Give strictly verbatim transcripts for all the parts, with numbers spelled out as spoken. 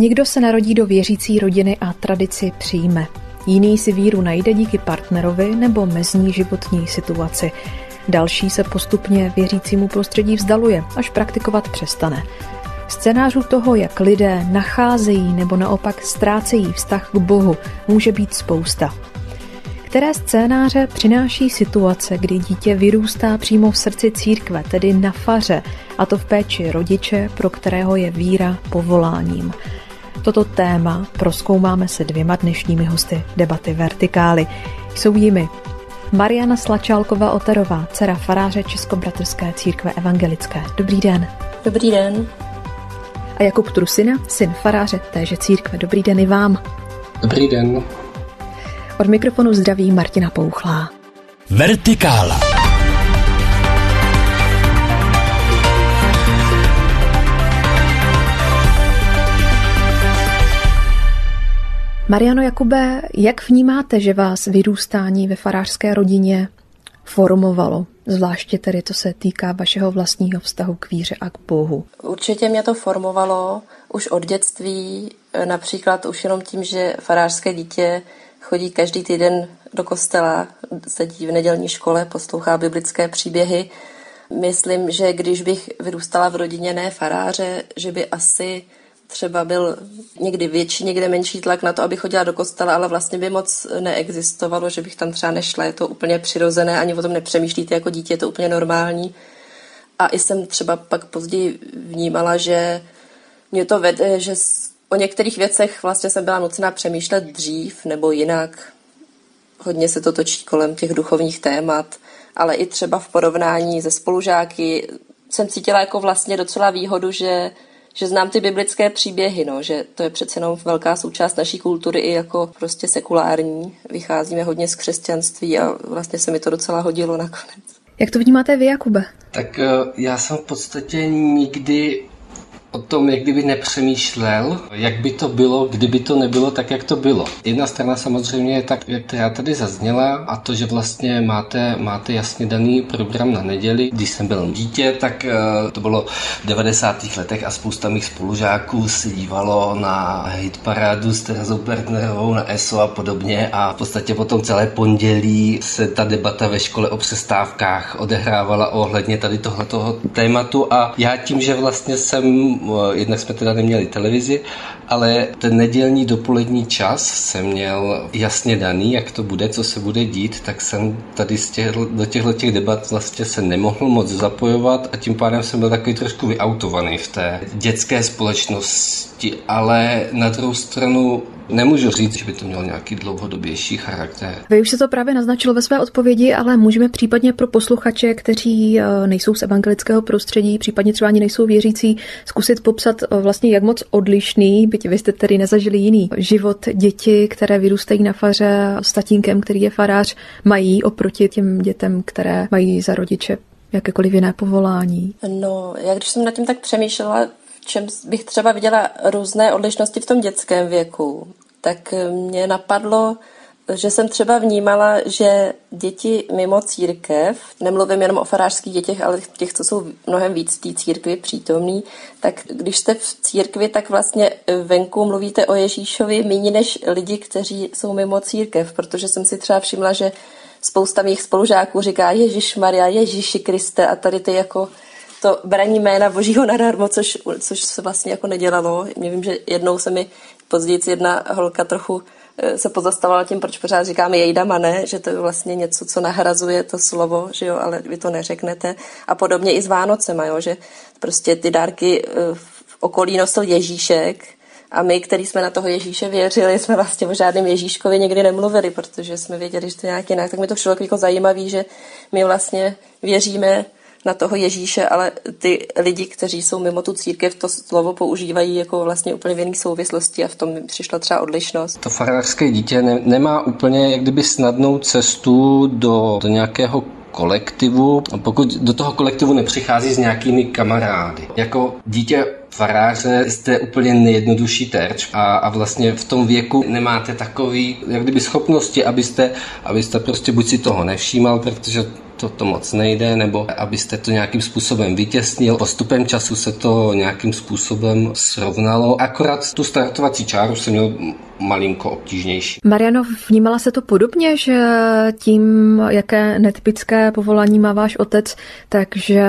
Někdo se narodí do věřící rodiny a tradici přijme. Jiný si víru najde díky partnerovi nebo mezní životní situaci. Další se postupně věřícímu prostředí vzdaluje, až praktikovat přestane. Scénářů toho, jak lidé nacházejí nebo naopak ztrácejí vztah k Bohu, může být spousta. Které scénáře přináší situace, kdy dítě vyrůstá přímo v srdci církve, tedy na faře, a to v péči rodiče, pro kterého je víra povoláním. Toto téma prozkoumáme se dvěma dnešními hosty debaty Vertikály. Jsou jimi Mariana Slačálková-Oterová, dcera faráře Českobratrské církve evangelické. Dobrý den. Dobrý den. A Jakub Trusina, syn faráře téže církve. Dobrý den i vám. Dobrý den. Od mikrofonu zdraví Martina Pouchlá. Vertikála. Mariano, Jakube, jak vnímáte, že vás vyrůstání ve farářské rodině formovalo? Zvláště tedy to se týká vašeho vlastního vztahu k víře a k Bohu. Určitě mě to formovalo už od dětství, například už jenom tím, že farářské dítě chodí každý týden do kostela, sedí v nedělní škole, poslouchá biblické příběhy. Myslím, že když bych vyrůstala v rodině ne faráře, že by asi třeba byl někdy větší, někde menší tlak na to, abych chodila do kostela, ale vlastně by moc neexistovalo, že bych tam třeba nešla. Je to úplně přirozené, ani o tom nepřemýšlíte jako dítě, je to úplně normální. A i jsem třeba pak později vnímala, že mě to vede, že o některých věcech vlastně jsem byla nucená přemýšlet dřív nebo jinak. Hodně se to točí kolem těch duchovních témat, ale i třeba v porovnání se spolužáky jsem cítila jako vlastně docela výhodu, že že znám ty biblické příběhy, no, že to je přece jenom velká součást naší kultury i jako prostě sekulární. Vycházíme hodně z křesťanství a vlastně se mi to docela hodilo nakonec. Jak to vnímáte vy, Jakube? Tak já jsem v podstatě nikdy o tom, jak kdyby nepřemýšlel, jak by to bylo, kdyby to nebylo tak, jak to bylo. Jedna strana samozřejmě je tak, která tady zazněla, a to, že vlastně máte, máte jasně daný program na neděli. Když jsem byl dítě, tak to bylo v devadesátých letech a spousta mých spolužáků se dívalo na hitparádu s Terezou Partnerovou, na E S O a podobně, a v podstatě potom celé pondělí se ta debata ve škole o přestávkách odehrávala ohledně tady tohletoho tématu, a já tím, že vlastně jsem jednak jsme teda neměli televizi, ale ten nedělní dopolední čas jsem měl jasně daný, jak to bude, co se bude dít, tak jsem tady z těch, do těchto těch debat vlastně se nemohl moc zapojovat a tím pádem jsem byl takový trošku vyautovaný v té dětské společnosti, ale na druhou stranu nemůžu říct, že by to mělo nějaký dlouhodobější charakter. Vy už se to právě naznačil ve své odpovědi, ale můžeme případně pro posluchače, kteří nejsou z evangelického prostředí, případně třeba ani nejsou věřící, zkusit popsat vlastně, jak moc odlišný, byť vy jste tedy nezažili jiný život děti, které vyrůstají na faře s tatínkem, který je farář, mají oproti těm dětem, které mají za rodiče jakékoliv jiné povolání. No, já když jsem nad tím tak přemýšlela, v čem bych třeba viděla různé odlišnosti v tom dětském věku, tak mě napadlo, že jsem třeba vnímala, že děti mimo církev, nemluvím jenom o farářských dětech, ale těch, co jsou mnohem víc v té církvi přítomný, tak když jste v církvi, tak vlastně venku mluvíte o Ježíšovi méně než lidi, kteří jsou mimo církev, protože jsem si třeba všimla, že spousta mých spolužáků říká Ježišmarja, Ježíši Kriste, a tady ty jako to braní jména Božího nadarmo, což, což se vlastně jako nedělalo. Já vím, že jednou se mi později jedna holka trochu se pozastavovala tím, proč pořád říkáme jejdama, ne, že to je vlastně něco, co nahrazuje to slovo, že jo, ale vy to neřeknete. A podobně i s Vánocema, jo, že prostě ty dárky v okolí nosil Ježíšek a my, který jsme na toho Ježíše věřili, jsme vlastně o žádném Ježíškovi nikdy nemluvili, protože jsme věděli, že to je nějak jinak. Tak mi to přišlo jako zajímavý, že my vlastně věříme na toho Ježíše, ale ty lidi, kteří jsou mimo tu církev, to slovo používají jako vlastně úplně v jiných souvislosti, a v tom mi přišla třeba odlišnost. To farářské dítě ne, nemá úplně jak kdyby snadnou cestu do, do nějakého kolektivu, pokud do toho kolektivu nepřichází s nějakými kamarády. Jako dítě faráře jste úplně nejjednodušší terč a, a vlastně v tom věku nemáte takový, jak kdyby schopnosti, abyste, abyste prostě buď si toho nevšímal, protože to, to moc nejde, nebo abyste to nějakým způsobem vytěsnil. Postupem času se to nějakým způsobem srovnalo. Akorát tu startovací čáru jsem měl malinko obtížnější. Mariano, vnímala se to podobně, že tím, jaké netypické povolání má váš otec, takže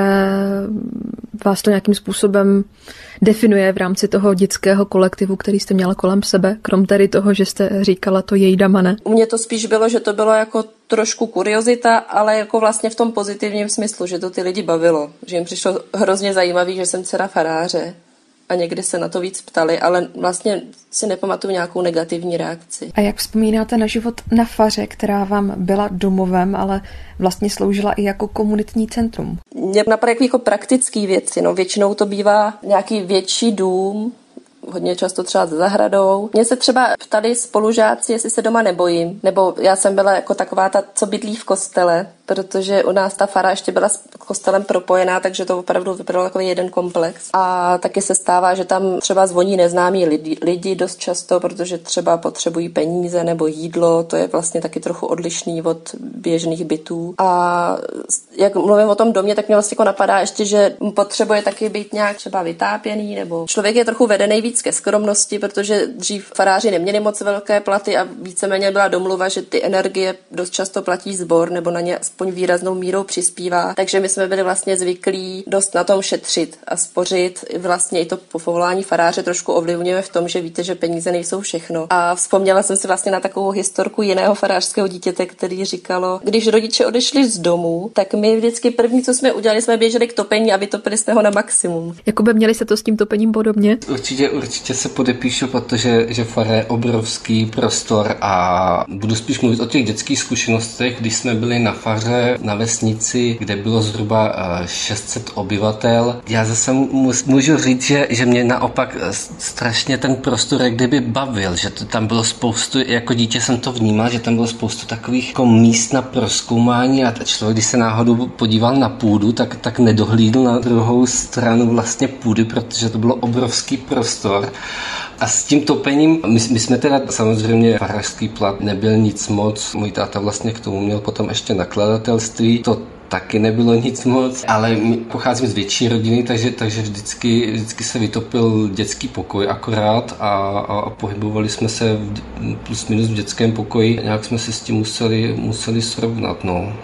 vás to nějakým způsobem definuje v rámci toho dětského kolektivu, který jste měla kolem sebe, krom tedy toho, že jste říkala to jejda mane? U mě to spíš bylo, že to bylo jako trošku kuriozita, ale jako vlastně v tom pozitivním smyslu, že to ty lidi bavilo, že jim přišlo hrozně zajímavý, že jsem dcera faráře. A někdy se na to víc ptali, ale vlastně si nepamatuju nějakou negativní reakci. A jak vzpomínáte na život na faře, která vám byla domovem, ale vlastně sloužila i jako komunitní centrum? Mě napadají jako praktické věci. No, většinou to bývá nějaký větší dům, hodně často třeba s zahradou. Mně se třeba ptali spolužáci, jestli se doma nebojím, nebo já jsem byla jako taková ta, co bydlí v kostele, protože u nás ta fara ještě byla s kostelem propojená, takže to opravdu vypadalo jako jeden komplex. A taky se stává, že tam třeba zvoní neznámí lidi, lidi dost často, protože třeba potřebují peníze nebo jídlo, to je vlastně taky trochu odlišný od běžných bytů. A jak mluvím o tom domě, tak mě vlastně jako napadá ještě, že potřebuje taky být nějak třeba vytápěný, nebo člověk je trochu vedený víc ke skromnosti, protože dřív faráři neměli moc velké platy a víceméně byla domluva, že ty energie dost často platí sbor nebo na ně aspoň výraznou mírou přispívá. Takže my jsme byli vlastně zvyklí dost na tom šetřit a spořit. Vlastně i to povolání faráře trošku ovlivňuje v tom, že víte, že peníze nejsou všechno. A vzpomněla jsem si vlastně na takovou historku jiného farářského dítěte, který říkalo, když rodiče odešli z domu, tak my vždycky první, co jsme udělali, jsme běželi k topení a vytopili jsme ho na maximum. Jakoby měli se to s tím topením podobně? Určitě, určitě se podepíšu, protože že fara je obrovský prostor a budu spíš mluvit o těch dětských zkušenostech, když jsme byli na faře na vesnici, kde bylo zhruba šest set obyvatel. Já zase můžu říct, že, že mě naopak strašně ten prostor jak kdyby bavil, že to tam bylo spoustu, jako dítě jsem to vnímal, že tam bylo spoustu takových jako míst na prozkoumání a člověk, když se náhodou podíval na půdu, tak, tak nedohlídl na druhou stranu vlastně půdy, protože to bylo obrovský prostor. A s tím topením, my, my jsme teda samozřejmě farářský plat nebyl nic moc, můj táta vlastně k tomu měl potom ještě nakladatelství, to taky nebylo nic moc, ale my pocházíme z větší rodiny, takže, takže vždycky, vždycky se vytopil dětský pokoj akorát a, a pohybovali jsme se v, plus minus v dětském pokoji, nějak jsme se s tím museli, museli srovnat, no.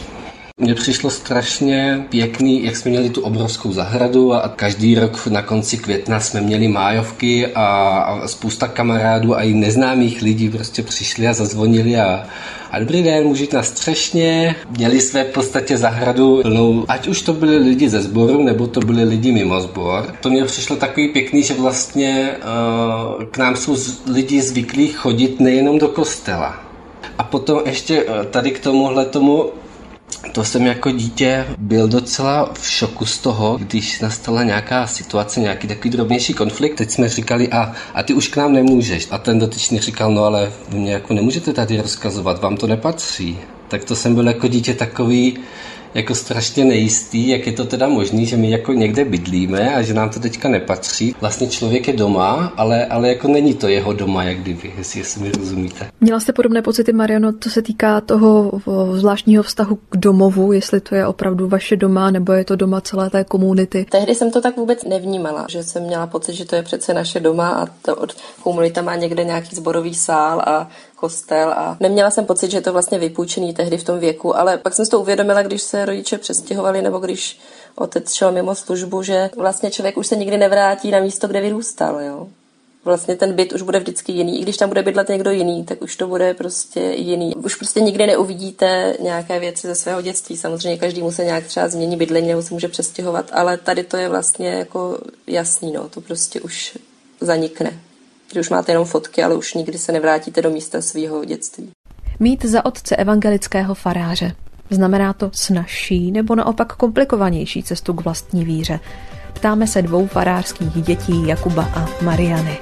Mně přišlo strašně pěkný, jak jsme měli tu obrovskou zahradu a každý rok na konci května jsme měli májovky a, a spousta kamarádů a i neznámých lidí prostě přišli a zazvonili a, a dobrý den, můžu jít na střešně. Měli jsme v podstatě zahradu plnou, ať už to byli lidi ze sboru, nebo to byli lidi mimo sbor. To mně přišlo takový pěkný, že vlastně uh, k nám jsou z, lidi zvyklí chodit nejenom do kostela. A potom ještě uh, tady k tomuhle tomu, to jsem jako dítě byl docela v šoku z toho, když nastala nějaká situace, nějaký takový drobnější konflikt. Teď jsme říkali, a, a ty už k nám nemůžeš. A ten dotyčný říkal, no ale vy mě jako nemůžete tady rozkazovat, vám to nepatří. Tak to jsem byl jako dítě takový jako strašně nejistý, jak je to teda možný, že my jako někde bydlíme a že nám to teďka nepatří. Vlastně člověk je doma, ale, ale jako není to jeho doma, jak kdyby, jestli, jestli mi rozumíte. Měla jste podobné pocity, Mariano, co se týká toho zvláštního vztahu k domovu, jestli to je opravdu vaše doma, nebo je to doma celé té komunity? Tehdy jsem to tak vůbec nevnímala, že jsem měla pocit, že to je přece naše doma a to od komunita má někde nějaký sborový sál a kostel a neměla jsem pocit, že je to vlastně vypůjčený tehdy v tom věku, ale pak jsem si to uvědomila, když se rodiče přestěhovali nebo když otec šel mimo službu, že vlastně člověk už se nikdy nevrátí na místo, kde vyrůstal, jo. Vlastně ten byt už bude vždycky jiný, i když tam bude bydlet někdo jiný, tak už to bude prostě jiný. Už prostě nikdy neuvidíte nějaké věci ze svého dětství. Samozřejmě každý se nějak třeba změní bydlení nebo se může přestěhovat, ale tady to je vlastně jako jasný, no, to prostě už zanikne. Že už máte jenom fotky, ale už nikdy se nevrátíte do místa svého dětství. Mít za otce evangelického faráře. Znamená to snazší nebo naopak komplikovanější cestu k vlastní víře? Ptáme se dvou farářských dětí, Jakuba a Mariany.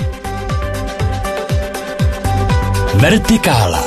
Vertikála.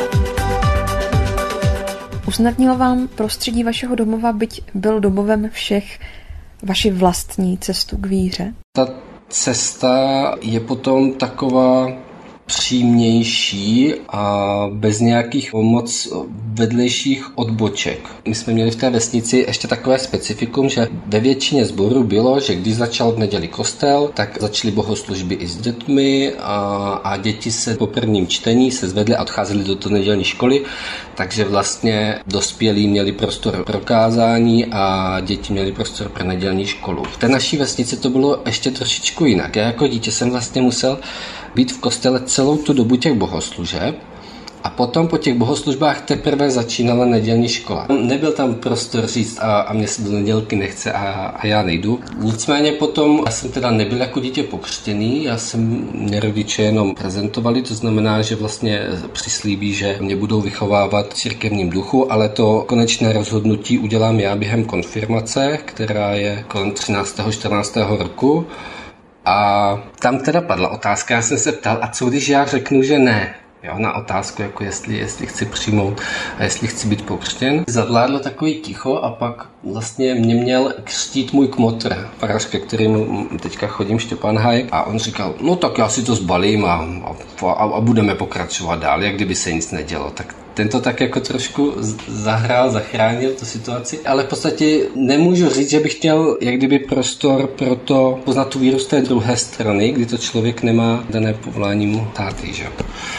Usnadnilo vám prostředí vašeho domova, byť byl domovem všech, vaši vlastní cestu k víře? Ta cesta je potom taková přímější a bez nějakých moc vedlejších odboček. My jsme měli v té vesnici ještě takové specifikum, že ve většině sborů bylo, že když začal v neděli kostel, tak začaly bohoslužby i s dětmi a, a děti se po prvním čtení se zvedly a odcházely do té nedělní školy, takže vlastně dospělí měli prostor pro kázání a děti měli prostor pro nedělní školu. V té naší vesnici to bylo ještě trošičku jinak. Já jako dítě jsem vlastně musel být v kostele celou tu dobu těch bohoslužeb a potom po těch bohoslužbách teprve začínala nedělní škola. Nebyl tam prostor říct a, a mě se do nedělky nechce a, a já nejdu. Nicméně potom, já jsem teda nebyl jako dítě pokřtěný, já jsem mě rodiče jenom prezentovali, to znamená, že vlastně přislíbí, že mě budou vychovávat v církevním duchu, ale to konečné rozhodnutí udělám já během konfirmace, která je kolem třináctého čtrnáctého roku. A tam teda padla otázka, já jsem se ptal, a co když já řeknu, že ne? Jo, na otázku, jako jestli, jestli chci přijmout a jestli chci být pokřtěn. Zavládlo takový ticho a pak vlastně mě měl křtít můj kmotr, farář, ke kterému teďka chodím, Štěpán Haj, a on říkal, no tak já si to zbalím a, a, a budeme pokračovat dál, jak kdyby se nic nedělo. Tak tento tak jako trošku zahrál, zachránil tu situaci, ale v podstatě nemůžu říct, že bych měl jak kdyby prostor pro to poznat tu víru z té druhé strany, kdy to člověk nemá dané povolání mu táty, že?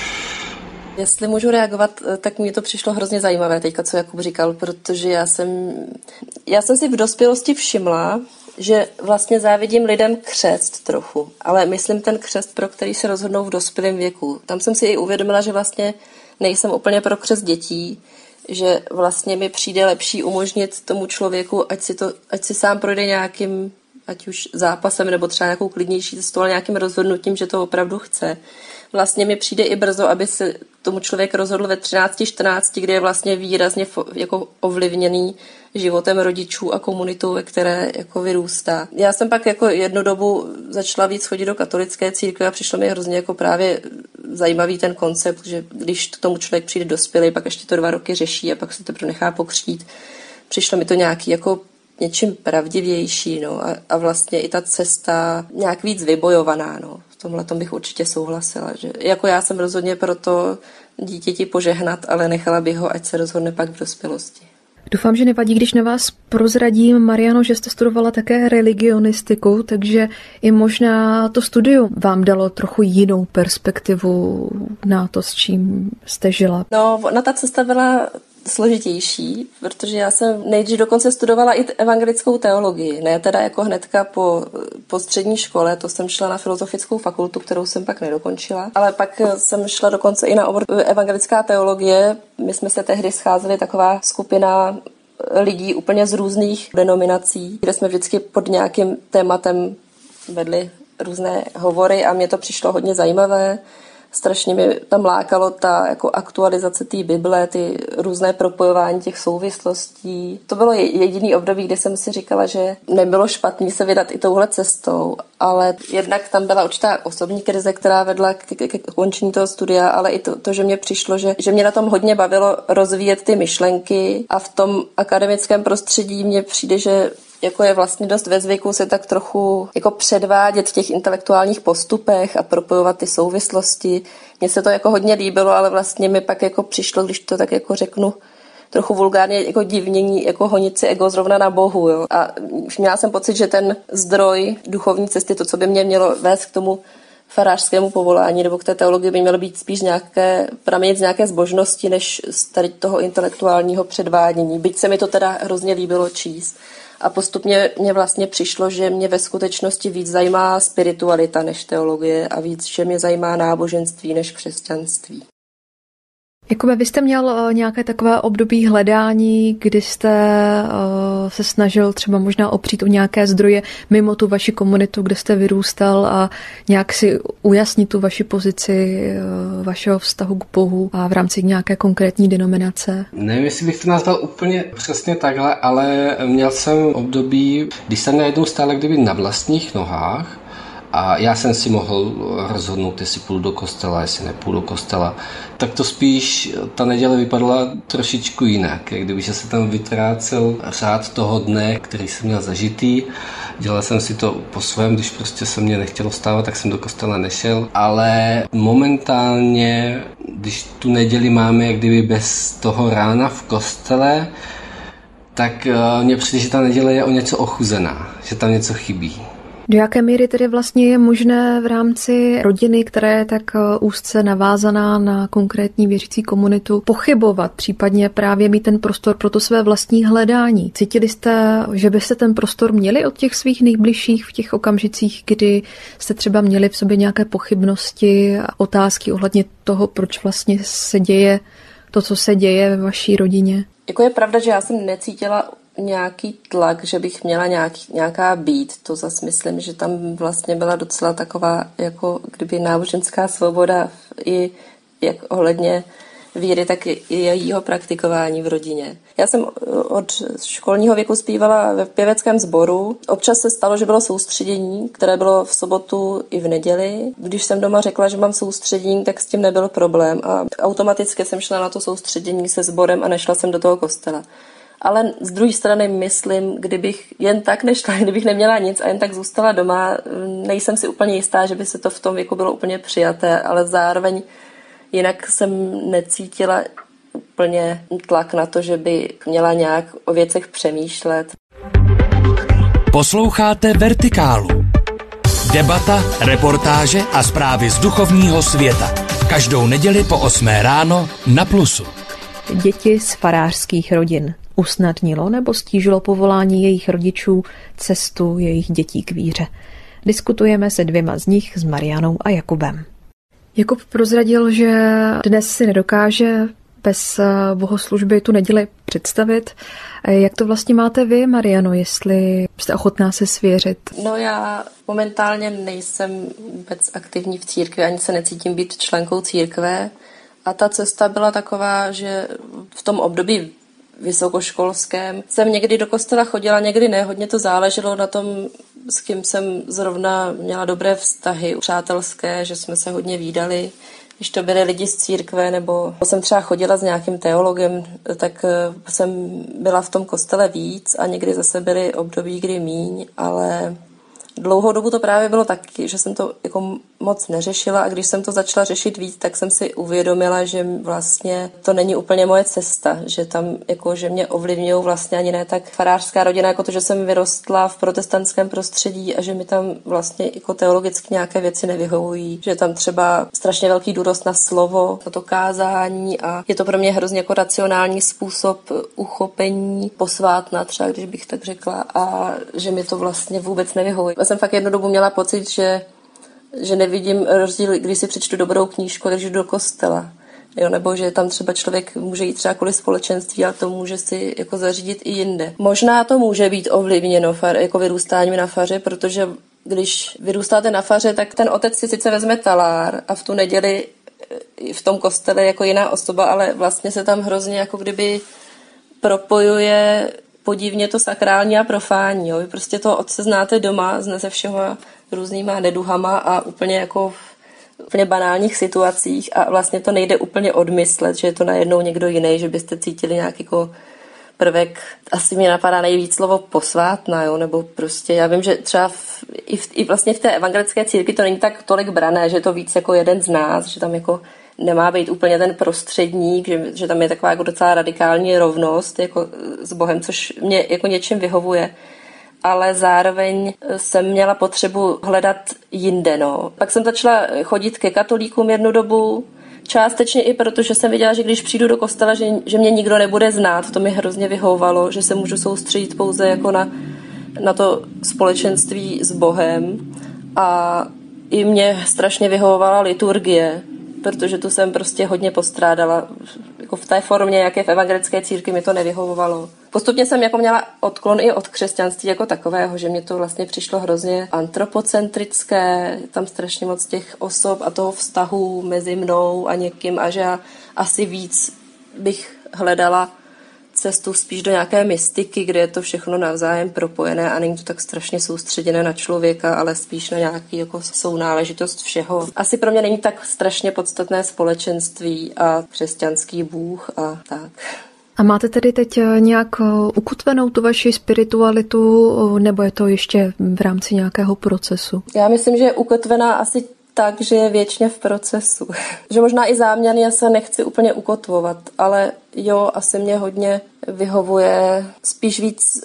Jestli můžu reagovat, tak mi to přišlo hrozně zajímavé teďka, co Jakub říkal, protože já jsem, já jsem si v dospělosti všimla, že vlastně závidím lidem křest trochu, ale myslím ten křest, pro který se rozhodnou v dospělém věku. Tam jsem si i uvědomila, že vlastně nejsem úplně pro křest dětí, že vlastně mi přijde lepší umožnit tomu člověku, ať si, to, ať si sám projde nějakým, ať už zápasem nebo třeba nějakou klidnější cestou, ale nějakým rozhodnutím, že to opravdu chce. Vlastně mi přijde i brzo, aby se tomu člověk rozhodl ve třinácti čtrnácti, kdy je vlastně výrazně jako ovlivněný životem rodičů a komunitou, ve které jako vyrůstá. Já jsem pak jako jednu dobu začala víc chodit do katolické církve a přišlo mi hrozně jako právě zajímavý ten koncept, že když k tomu člověk přijde dospělý, pak ještě to dva roky řeší a pak se to nechá pokřtít. Přišlo mi to nějaký jako něčím pravdivější, no, a, a vlastně i ta cesta nějak víc vybojovaná, no. V tomhle tom bych určitě souhlasila, že jako já jsem rozhodně pro to dítěti požehnat, ale nechala bych ho, ať se rozhodne pak v dospělosti. Doufám, že nevadí, když na vás prozradím, Mariano, že jste studovala také religionistiku, takže i možná to studium vám dalo trochu jinou perspektivu na to, s čím jste žila. No, ona ta cesta byla složitější, protože já jsem nejdřív dokonce studovala i evangelickou teologii, ne teda jako hnedka po, po střední škole, to jsem šla na filozofickou fakultu, kterou jsem pak nedokončila, ale pak jsem šla dokonce i na obor evangelická teologie. My jsme se tehdy scházeli taková skupina lidí úplně z různých denominací, kde jsme vždycky pod nějakým tématem vedli různé hovory a mně to přišlo hodně zajímavé. Strašně mi tam lákalo ta jako aktualizace té Bible, ty různé propojování těch souvislostí. To bylo jediný období, kdy jsem si říkala, že nebylo špatný se vydat i touhle cestou, ale jednak tam byla určitá osobní krize, která vedla k, k, k končení toho studia, ale i to, to že mě přišlo, že, že mě na tom hodně bavilo rozvíjet ty myšlenky a v tom akademickém prostředí mně přijde, že jako je vlastně dost ve zvyku se tak trochu jako předvádět v těch intelektuálních postupech a propojovat ty souvislosti. Mně se to jako hodně líbilo, ale vlastně mi pak jako přišlo, když to tak jako řeknu trochu vulgárně, jako divnění, jako honit si ego zrovna na Bohu. Jo. A měla jsem pocit, že ten zdroj duchovní cesty, to, co by mě mělo vést k tomu farářskému povolání nebo k té teologii, by mělo být spíš nějaké, pramenit z nějaké zbožnosti, než z tady toho intelektuálního předvádění. Byť se mi to teda hrozně líbilo číst. A postupně mě vlastně přišlo, že mě ve skutečnosti víc zajímá spiritualita než teologie a víc, že mě zajímá náboženství než křesťanství. Jakube, vy jste měl nějaké takové období hledání, kdy jste uh, se snažil třeba možná opřít o nějaké zdroje mimo tu vaši komunitu, kde jste vyrůstal a nějak si ujasnit tu vaši pozici uh, vašeho vztahu k Bohu a v rámci nějaké konkrétní denominace? Nevím, jestli bych to nazval úplně přesně takhle, ale měl jsem období, když jsem najednou stál kdyby na vlastních nohách, a já jsem si mohl rozhodnout, jestli půjdu do kostela, jestli nepůjdu do kostela. Tak to spíš ta neděle vypadala trošičku jinak, jak kdyby se tam vytrácel řád toho dne, který jsem měl zažitý. Dělal jsem si to po svém, když prostě se mě nechtělo stávat, tak jsem do kostela nešel, ale momentálně, když tu neděli máme jak kdyby bez toho rána v kostele, tak mně přijde, že ta neděle je o něco ochuzená, že tam něco chybí. Do jaké míry tedy vlastně je možné v rámci rodiny, která je tak úzce navázaná na konkrétní věřící komunitu, pochybovat, případně právě mít ten prostor pro to své vlastní hledání? Cítili jste, že byste ten prostor měli od těch svých nejbližších v těch okamžicích, kdy jste třeba měli v sobě nějaké pochybnosti a otázky ohledně toho, proč vlastně se děje to, co se děje ve vaší rodině? Jako je pravda, že já jsem necítila nějaký tlak, že bych měla nějaký, nějaká být. To zase myslím, že tam vlastně byla docela taková jako kdyby náboženská svoboda i jak ohledně víry, tak i jejího praktikování v rodině. Já jsem od školního věku zpívala ve pěveckém sboru. Občas se stalo, že bylo soustředění, které bylo v sobotu i v neděli. Když jsem doma řekla, že mám soustředění, tak s tím nebyl problém a automaticky jsem šla na to soustředění se sborem a nešla jsem do toho kostela. Ale z druhé strany myslím, kdybych jen tak nešla, kdybych neměla nic a jen tak zůstala doma, nejsem si úplně jistá, že by se to v tom věku bylo úplně přijaté, ale zároveň jinak jsem necítila úplně tlak na to, že by měla nějak o věcech přemýšlet. Posloucháte Vertikálu. Debata, reportáže a zprávy z duchovního světa. Každou neděli po osmé ráno na Plusu. Děti z farářských rodin. Usnadnilo nebo stížilo povolání jejich rodičů cestu jejich dětí k víře? Diskutujeme se dvěma z nich, s Marianou a Jakubem. Jakub prozradil, že dnes si nedokáže bez bohoslužby tu neděli představit. Jak to vlastně máte vy, Mariano, jestli jste ochotná se svěřit? No já momentálně nejsem vůbec aktivní v církvi, ani se necítím být členkou církve. A ta cesta byla taková, že v tom období vysokoškolském jsem někdy do kostela chodila, někdy ne. Hodně to záleželo na tom, s kým jsem zrovna měla dobré vztahy přátelské, že jsme se hodně vídali. Když to byli lidi z církve, nebo jsem třeba chodila s nějakým teologem, tak jsem byla v tom kostele víc a někdy zase byly období, kdy míň, ale dlouhou dobu to právě bylo taky, že jsem to jako moc neřešila a když jsem to začala řešit víc, tak jsem si uvědomila, že vlastně to není úplně moje cesta, že tam jako, že mě ovlivňují vlastně ani ne tak farářská rodina, jako to, že jsem vyrostla v protestantském prostředí a že mi tam vlastně jako teologicky nějaké věci nevyhovují, že tam třeba strašně velký důraz na slovo, na to kázání a je to pro mě hrozně jako racionální způsob uchopení posvátna, třeba když bych tak řekla, a že mi to vlastně vůbec nevyhovuje. Já jsem fakt jednu dobu měla pocit, že že nevidím rozdíl, když si přečtu dobrou knížku, když jdu do kostela. Jo, nebo že tam třeba člověk může jít třeba kvůli společenství, ale to může si jako zařídit i jinde. Možná to může být ovlivněno far, jako vyrůstáním na faře, protože když vyrůstáte na faře, tak ten otec si sice vezme talár a v tu neděli v tom kostele jako jiná osoba, ale vlastně se tam hrozně jako kdyby propojuje podivně to sakrální a profání. Jo. Vy prostě toho otce znáte doma, zne se všeho různýma neduhama a úplně jako v úplně banálních situacích a vlastně to nejde úplně odmyslet, že je to najednou někdo jiný, že byste cítili nějaký jako prvek, asi mě napadá nejvíc slovo posvátna, jo, nebo prostě, já vím, že třeba v, i, v, i vlastně v té evangelické církvi to není tak tolik brané, že je to víc jako jeden z nás, že tam jako nemá být úplně ten prostředník, že, že tam je taková jako docela radikální rovnost jako s Bohem, což mě jako něčím vyhovuje. Ale zároveň jsem měla potřebu hledat jinde. No. Pak jsem začala chodit ke katolíkům jednu dobu, částečně i proto, že jsem viděla, že když přijdu do kostela, že, že mě nikdo nebude znát, to mi hrozně vyhovovalo, že se můžu soustředit pouze jako na, na to společenství s Bohem. A i mě strašně vyhovovala liturgie, protože tu jsem prostě hodně postrádala. Jako v té formě, jak je v evangelické církvi, mi to nevyhovovalo. Postupně jsem jako měla odklon i od křesťanství jako takového, že mě to vlastně přišlo hrozně antropocentrické, tam strašně moc těch osob a toho vztahu mezi mnou a někým a že já asi víc bych hledala cestu spíš do nějaké mystiky, kde je to všechno navzájem propojené a není to tak strašně soustředěné na člověka, ale spíš na nějaký jako sounáležitost všeho. Asi pro mě není tak strašně podstatné společenství a křesťanský Bůh a tak. A máte tedy teď nějak ukotvenou tu vaši spiritualitu, nebo je to ještě v rámci nějakého procesu? Já myslím, že je ukotvená asi tak, že je věčně v procesu. Že možná i záměrně se nechci úplně ukotvovat, ale jo, asi mě hodně vyhovuje spíš víc,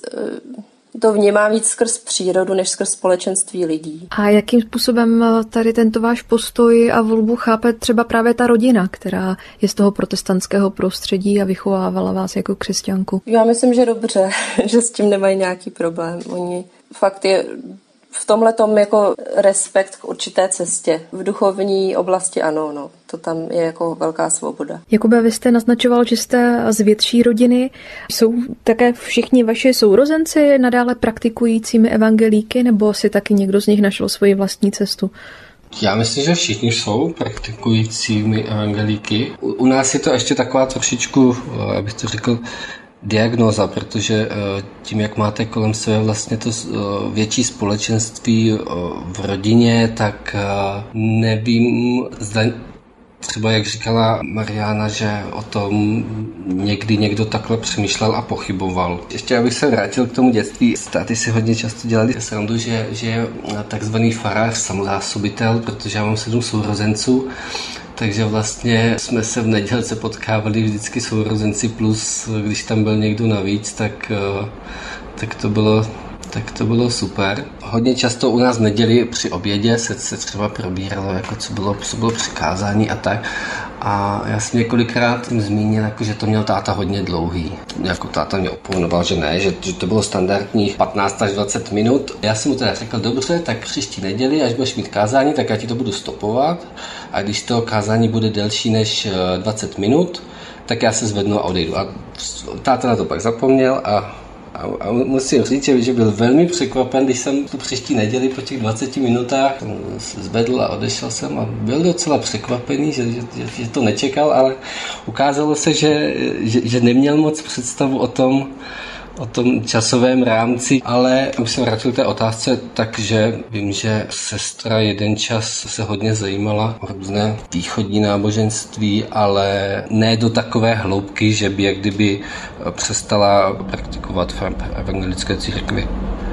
to vnímám víc skrz přírodu, než skrz společenství lidí. A jakým způsobem tady tento váš postoj a volbu chápe třeba právě ta rodina, která je z toho protestantského prostředí a vychovávala vás jako křesťanku? Já myslím, že dobře, že s tím nemají nějaký problém. Oni fakt je v tomhletom jako respekt k určité cestě. V duchovní oblasti ano, no. To tam je jako velká svoboda. Jakube, vy jste naznačoval, že jste z větší rodiny. Jsou také všichni vaši sourozenci nadále praktikujícími evangelíky, nebo si taky někdo z nich našel svoji vlastní cestu? Já myslím, že všichni jsou praktikujícími evangelíky. U, u nás je to ještě taková trošičku, abych to řekl, diagnóza, protože tím, jak máte kolem sebe vlastně to větší společenství v rodině, tak nevím, zda třeba jak říkala Mariána, že o tom někdy někdo takhle přemýšlel a pochyboval. Ještě abych se vrátil k tomu dětství. Státy si hodně často dělali srandu, že, že je takzvaný farář samozásobitel, protože já mám sedm sourozenců. Takže vlastně jsme se v nedělce potkávali vždycky sourozenci plus, když tam byl někdo navíc, tak, tak, to, bylo, tak to bylo super. Hodně často u nás v neděli při obědě se, se třeba probíralo, jako co bylo, co bylo přikázání a tak. A já jsem několikrát tím zmínil, jako, že to měl táta hodně dlouhý. Jako táta mě oponoval, že ne, že, že to bylo standardních patnáct až dvacet minut. Já jsem mu teda řekl, dobře, tak příští neděli, až budeš mít kázání, tak já ti to budu stopovat. A když to kázání bude delší než dvacet minut, tak já se zvednu a odejdu. A táta na to pak zapomněl a A, a musím říct, že byl velmi překvapen, když jsem tu příští neděli po těch dvaceti minutách zvedl a odešel jsem a byl docela překvapený, že, že, že to nečekal, ale ukázalo se, že, že, že neměl moc představu o tom, o tom časovém rámci, ale už jsem vrátil té otázce, takže vím, že sestra jeden čas se hodně zajímala o různé východní náboženství, ale ne do takové hloubky, že by jak kdyby přestala praktikovat v evangelické církvi.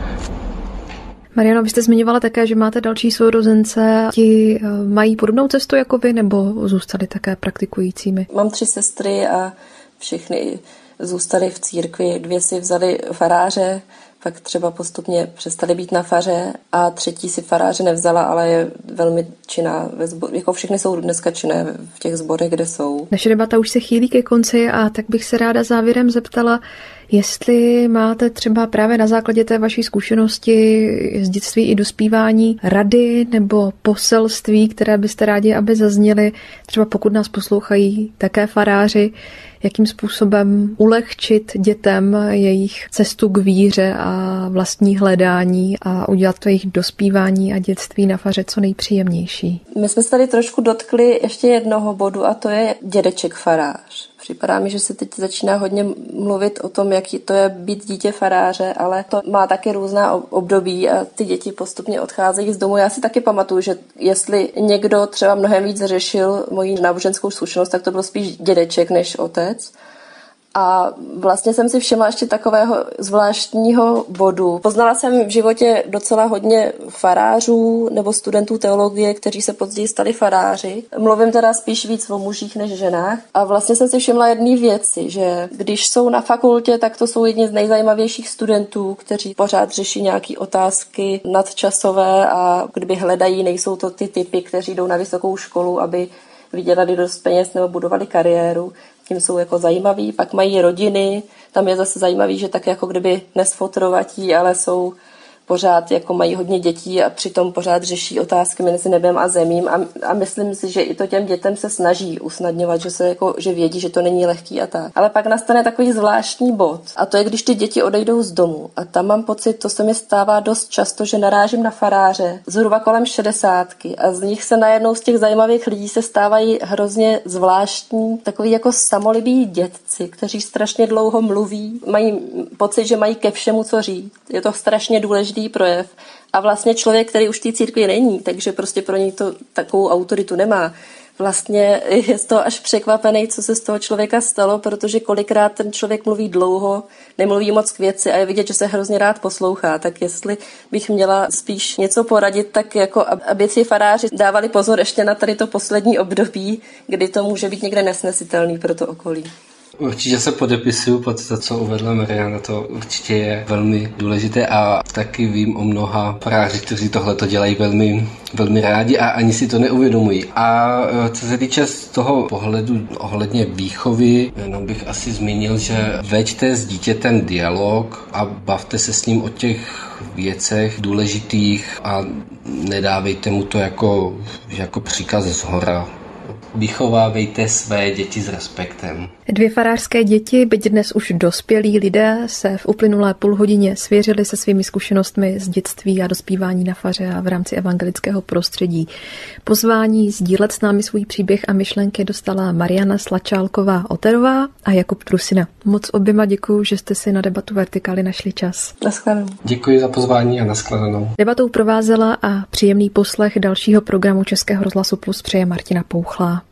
Mariano, vy jste zmiňovala také, že máte další sourozence. Ti mají podobnou cestu jako vy, nebo zůstali také praktikujícími? Mám tři sestry a všechny zůstali v církvi, dvě si vzali faráře, pak třeba postupně přestali být na faře a třetí si faráře nevzala, ale je velmi činná ve sboru. Jako všechny jsou dneska činné v těch sborech, kde jsou. Naše debata už se chýlí ke konci a tak bych se ráda závěrem zeptala, jestli máte třeba právě na základě té vaší zkušenosti z dětství i dospívání rady nebo poselství, které byste rádi, aby zazněly, třeba pokud nás poslouchají také faráři, jakým způsobem ulehčit dětem jejich cestu k víře a vlastní hledání a udělat to jejich dospívání a dětství na faře co nejpříjemnější. My jsme se tady trošku dotkli ještě jednoho bodu a to je dědeček farář. Připadá mi, že se teď začíná hodně mluvit o tom, jaký to je být dítě faráře, ale to má taky různá období a ty děti postupně odcházejí z domu. Já si taky pamatuju, že jestli někdo třeba mnohem víc řešil moji náboženskou zkušenost, tak to byl spíš dědeček než otec. A vlastně jsem si všimla ještě takového zvláštního bodu. Poznala jsem v životě docela hodně farářů nebo studentů teologie, kteří se později stali faráři. Mluvím teda spíš víc o mužích než ženách. A vlastně jsem si všimla jedné věci, že když jsou na fakultě, tak to jsou jedni z nejzajímavějších studentů, kteří pořád řeší nějaké otázky nadčasové a kdyby hledají, nejsou to ty typy, kteří jdou na vysokou školu, aby vydělali dost peněz nebo budovali kariéru. Tím jsou jako zajímaví, pak mají rodiny, tam je zase zajímavý, že tak jako kdyby nesfotrovatí, ale jsou pořád, jako mají hodně dětí a přitom pořád řeší otázky mezi nebem a zemím a, a myslím si, že i to těm dětem se snaží usnadňovat, že se jako, že vědí, že to není lehký a tak. Ale pak nastane takový zvláštní bod a to je, když ty děti odejdou z domu a tam mám pocit, to se mi stává dost často, že narážím na faráře zhruba kolem šedesátky a z nich se najednou z těch zajímavých lidí se stávají hrozně zvláštní, takový jako samolibí dětci, kteří strašně dlouho mluví, mají pocit, že mají ke všemu co říct. Je to strašně důležitý projev. A vlastně člověk, který už v té církvi není, takže prostě pro něj to takovou autoritu nemá, vlastně je z toho až překvapený, co se z toho člověka stalo, protože kolikrát ten člověk mluví dlouho, nemluví moc k věci a je vidět, že se hrozně rád poslouchá. Tak jestli bych měla spíš něco poradit, tak jako aby si faráři dávali pozor ještě na tady to poslední období, kdy to může být někde nesnesitelný pro to okolí. Určitě se podepisuju pod to, co uvedla Mariana, to určitě je velmi důležité a taky vím o mnoha farářích, kteří tohleto dělají velmi, velmi rádi a ani si to neuvědomují. A co se týče z toho pohledu ohledně výchovy, jenom bych asi zmínil, že veďte s dítětem dialog a bavte se s ním o těch věcech důležitých a nedávejte mu to jako, jako příkaz zhora. Vychovávejte své děti s respektem. Dvě farářské děti, byť dnes už dospělí lidé, se v uplynulé půlhodině svěřili se svými zkušenostmi z dětství a dospívání na faře a v rámci evangelického prostředí. Pozvání sdílet s námi svůj příběh a myšlenky dostala Mariana Slačálková-Oterová a Jakub Trusina. Moc oběma děkuju, že jste si na debatu Vertikály našli čas. Naschledanou. Děkuji za pozvání a naschledanou. Debatou provázela a příjemný poslech dalšího programu Českého rozhlasu Plus přeje Martina Pouchlá.